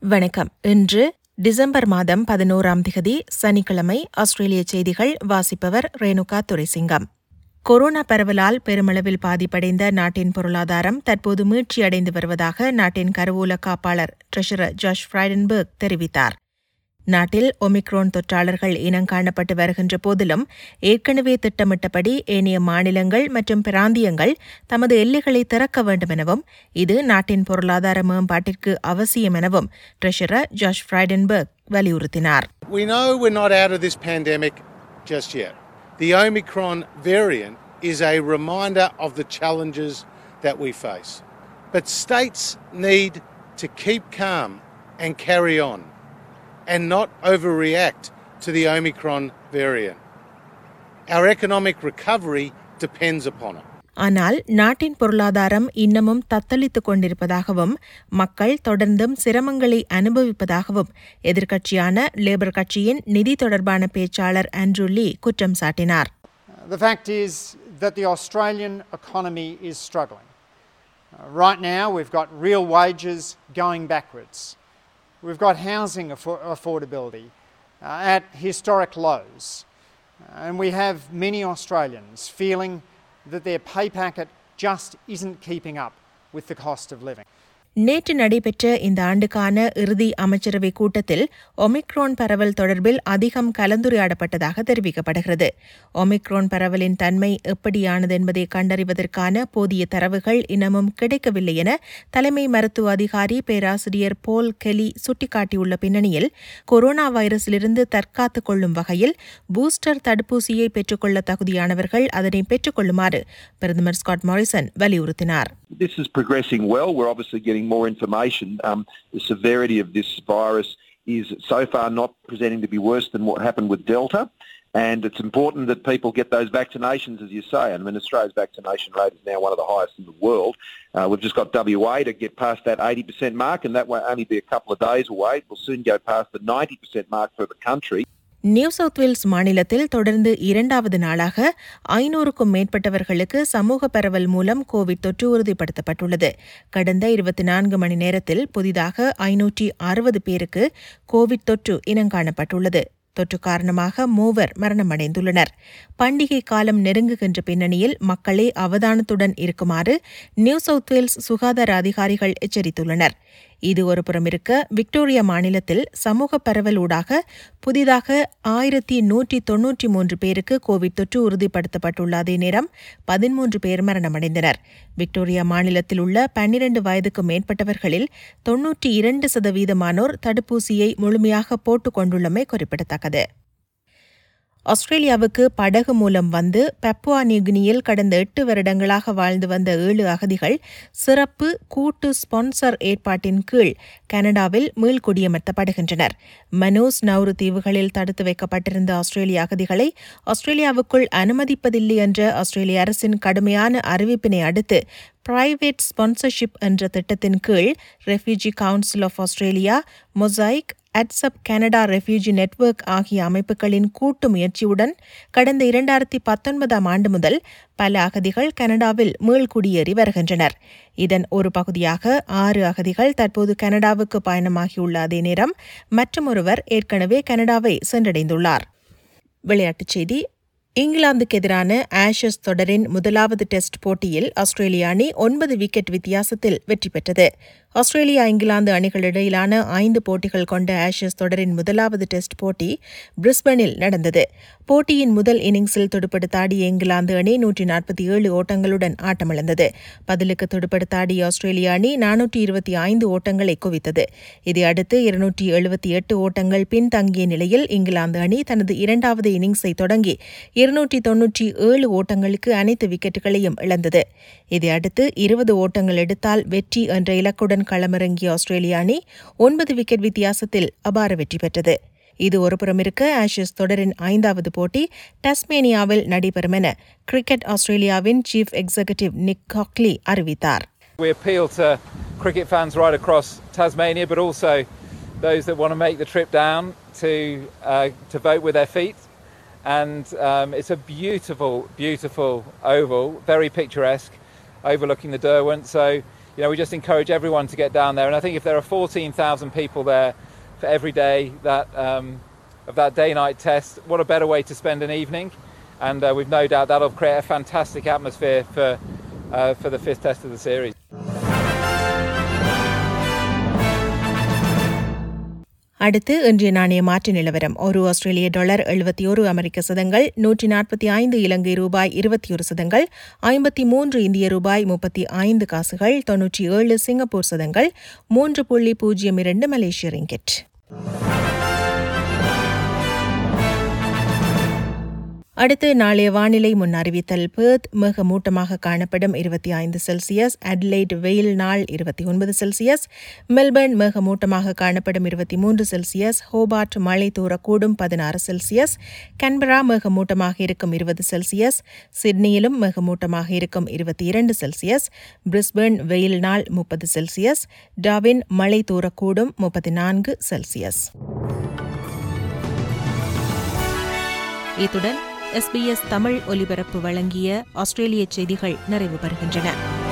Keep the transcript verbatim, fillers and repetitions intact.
வணக்கம். இன்று டிசம்பர் மாதம் பதினோராம் திகதி சனிக்கிழமை. ஆஸ்திரேலிய செய்திகள் வாசிப்பவர் ரேணுகா துரைசிங்கம். கொரோனா பரவலால் பெருமளவில் பாதிப்படைந்த நாட்டின் பொருளாதாரம் தற்போது மீட்சியடைந்து வருவதாக நாட்டின் கருவூல காப்பாளர் ட்ரெஷரர் ஜாஷ் ஃப்ரைடன்பர்க் தெரிவித்தார். நாட்டில் ஒமிக்ரோன் தொற்றாளர்கள் இனங்காணப்பட்டு வருகின்ற போதிலும் ஏற்கனவே திட்டமிட்டபடி ஏனைய மாநிலங்கள் மற்றும் பிராந்தியங்கள் தமது எல்லைகளை திறக்க வேண்டும் எனவும் இது நாட்டின் பொருளாதார மேம்பாட்டிற்கு அவசியம் எனவும் ட்ரெஷரர் ஜாஷ் ஃப்ரைடன்பர்க் வலியுறுத்தினார். We know we're not out of this pandemic just yet. The Omicron variant is a reminder of the challenges that we face. But states need to keep calm and carry on, and not overreact to the Omicron variant. Our economic recovery depends upon it. ஆனால் நாட்டின் பொருளாதாரம் இன்னமும் தத்தளித்துக் கொண்டிருப்பதாகவும் மக்கள் தொடர்ந்தும் சிரமங்களை அனுபவிப்பதாகவும் எதிர்க்கட்சியான labour கட்சியின் நிதி தொடர்பான பேச்சாளர் ஆண்ட்ரூ லீ குற்றம் சாட்டினார். The fact is that the Australian economy is struggling. Uh, right now we've got real wages going backwards. We've got housing affor- affordability uh, at historic lows. Uh, and we have many Australians feeling that their pay packet just isn't keeping up with the cost of living. நேற்று நடைபெற்ற இந்த ஆண்டுக்கான இறுதி அமைச்சரவை கூட்டத்தில் Omicron பரவல் தொடர்பில் அதிகம் கலந்துரையாடப்பட்டதாக தெரிவிக்கப்படுகிறது. ஒமிக்ரோன் பரவலின் தன்மை எப்படியானது என்பதை கண்டறிவதற்கான போதிய தரவுகள் இன்னமும் கிடைக்கவில்லை என தலைமை மருத்துவ அதிகாரி பேராசிரியர் போல் கெலி சுட்டிக்காட்டியுள்ள பின்னணியில் கொரோனா வைரஸிலிருந்து தற்காத்துக் கொள்ளும் வகையில் பூஸ்டர் தடுப்பூசியை பெற்றுக்கொள்ள தகுதியானவர்கள் அதனை பெற்றுக்கொள்ளுமாறு பிரதமர் ஸ்காட் மாரிசன் வலியுறுத்தினார். This is progressing well. We're obviously getting more information. Um, the severity of this virus is so far not presenting to be worse than what happened with Delta. And it's important that people get those vaccinations, as you say. I mean, Australia's vaccination rate is now one of the highest in the world. Uh, we've just got W A to get past that eighty percent mark, and that won't only be a couple of days away. We'll soon go past the ninety percent mark for the country. New South Wales மாநிலத்தில் தொடர்ந்து இரண்டாவது நாளாக ஐநூறுக்கும் மேற்பட்டவர்களுக்கு சமூக பரவல் மூலம் Covid தொற்று உறுதிப்படுத்தப்பட்டுள்ளது. கடந்த இருபத்தி நான்கு மணி நேரத்தில் புதிதாக ஐநூற்றி அறுபது பேருக்கு கோவிட் தொற்று இனங்காணப்பட்டுள்ளது. தொற்று காரணமாக மூவர் மரணமடைந்துள்ளனர். பண்டிகை காலம் நெருங்குகின்ற பின்னணியில் மக்களை அவதானத்துடன் இருக்குமாறு நியூ சவுத் வேல்ஸ் சுகாதார அதிகாரிகள் எச்சரித்துள்ளனர். இது ஒருபுறம் இருக்க, விக்டோரியா மாநிலத்தில் சமூக பரவல் ஊடாக புதிதாக ஆயிரத்தி நூற்றி தொன்னூற்றி மூன்று பேருக்கு கோவிட் தொற்று உறுதிப்படுத்தப்பட்டுள்ள அதே நேரம் பதிமூன்று பேர் மரணமடைந்தனர். விக்டோரியா மாநிலத்தில் உள்ள பன்னிரண்டு வயதுக்கு மேற்பட்டவர்களில் தொன்னூற்றி இரண்டு சதவீதமானோர் தடுப்பூசியை முழுமையாக போட்டுக் கொண்டுள்ளமை குறிப்பிடத்தக்கது. ஆஸ்திரேலியாவுக்கு படகு மூலம் வந்து பப்புவா நியூகினியில் கடந்த எட்டு வருடங்களாக வாழ்ந்து வந்த ஏழு அகதிகள் சிறப்பு கூட்டு ஸ்பான்சர் ஏற்பாட்டின் கீழ் கனடாவில் மீள்குடியமர்த்தப்படுகின்றனர். மனோஸ் நௌரு தீவுகளில் தடுத்து வைக்கப்பட்டிருந்த ஆஸ்திரேலிய அகதிகளை ஆஸ்திரேலியாவுக்குள் அனுமதிப்பதில்லை என்ற ஆஸ்திரேலிய அரசின் கடுமையான அறிவிப்பினை அடுத்து பிரைவேட் ஸ்பான்சர்ஷிப் என்ற திட்டத்தின் கீழ் refugee council of Australia, Mosaic, அட்சப் கனடா ரெஃப்யூஜி நெட்வொர்க் ஆகிய அமைப்புகளின் கூட்டு முயற்சியுடன் கடந்த இரண்டாயிரத்தி பத்தொன்பதாம் ஆண்டு முதல் பல அகதிகள் கனடாவில் மீள்குடியேறி வருகின்றனர். இதன் ஒரு பகுதியாக ஆறு அகதிகள் தற்போது கனடாவுக்கு பயணமாகியுள்ள அதே நேரம் மற்றொருவர் ஏற்கனவே கனடாவை சென்றடைந்துள்ளார். விளையாட்டுச் செய்தி. இங்கிலாந்துக்கு எதிரான ஆஷஸ் தொடரின் முதலாவது டெஸ்ட் போட்டியில் ஆஸ்திரேலிய அணி ஒன்பது விக்கெட் வித்தியாசத்தில் வெற்றி பெற்றது. ஆஸ்திரேலியா இங்கிலாந்து அணிகளிடையிலான ஐந்து போட்டிகள் கொண்ட ஆஷஸ் தொடரின் முதலாவது டெஸ்ட் போட்டி பிரிஸ்பனில் நடந்தது. போட்டியின் முதல் இன்னிங்ஸில் துடுப்படுத்தாடிய இங்கிலாந்து அணி நூற்றி நாற்பத்தி ஏழு ஓட்டங்களுடன் ஆட்டமிழந்தது. பதிலுக்கு துடுப்படுத்தாடிய ஆஸ்திரேலிய அணி நானூற்றி இருபத்தி ஐந்து ஓட்டங்களை குவித்தது. இதையடுத்து இருநூற்றி எழுபத்தி எட்டு ஓட்டங்கள் பின்தங்கிய நிலையில் இங்கிலாந்து அணி தனது இரண்டாவது இன்னிங்ஸை தொடங்கி இருநூற்றி தொன்னூற்றி ஏழு ஓட்டங்களுக்கு அனைத்து விக்கெட்டுகளையும் இழந்தது. இதையடுத்து இருபது ஓட்டங்கள் எடுத்தால் வெற்றி என்ற இலக்குடன் களமிறங்கிய ஆஸ்திரேலிய அணி ஒன்பது விக்கெட் வித்தியாசத்தில் அபார வெற்றி பெற்றது. இது ஒருபுறம் இருக்க, ஆஷஸ் தொடரின் ஐந்தாவது போட்டி டாஸ்மேனியாவில் நடைபெறும் என கிரிக்கெட் ஆஸ்திரேலியாவின் சீஃப் எக்ஸிகியூட்டிவ் நிக் காக்லி அறிவித்தார். We appeal to cricket fans right across Tasmania, but also those that want to make the trip down to uh, to vote with their feet. And um, it's a beautiful, beautiful oval, very picturesque, overlooking the Derwent. So you know, we just encourage everyone to get down there. And I think if there are fourteen thousand people there for every day that um, of that day-night test, what a better way to spend an evening. And uh, we've no doubt that'll create a fantastic atmosphere for uh, for the fifth test of the series. அடுத்து இன்றைய நாணய மாற்று நிலவரம். ஒரு ஆஸ்திரேலிய dollar எழுபத்தி ஒரு அமெரிக்க சதங்கள், நூற்றி நாற்பத்தி ஐந்து இலங்கை ரூபாய் இருபத்தி ஒரு சதங்கள், ஐம்பத்தி மூன்று இந்திய ரூபாய் முப்பத்தி ஐந்து காசுகள், தொன்னூற்றி ஏழு சிங்கப்பூர் சதங்கள், மூன்று புள்ளி பூஜ்ஜியம் இரண்டு மலேசிய ரிங்கெட். அடுத்து நாளைய வானிலை முன் அறிவித்தல். பெர்த் மேகமூட்டமாக காணப்படும் இருபத்தி ஐந்து செல்சியஸ், அட்லைட் வெயில் நாள் இருபத்தி ஒன்பது செல்சியஸ், மெல்பர்ன் மேகமூட்டமாக காணப்படும் இருபத்தி மூன்று செல்சியஸ், ஹோபார்ட் மழை தூரக்கூடும் பதினாறு செல்சியஸ், கன்பரா மேகமூட்டமாக இருக்கும் இருபது செல்சியஸ், சிட்னியிலும் மேகமூட்டமாக இருக்கும் இருபத்தி இரண்டு செல்சியஸ், பிரிஸ்பர்ன் வெயில் நாள் முப்பது செல்சியஸ், டார்வின் மழை தூரக்கூடும் முப்பத்தி நான்கு செல்சியஸ். இத்துடன் எஸ்பிஎஸ் தமிழ் ஒலிபரப்பு வழங்கிய ஆஸ்திரேலிய செய்திகள் நிறைவு பெறுகின்றன.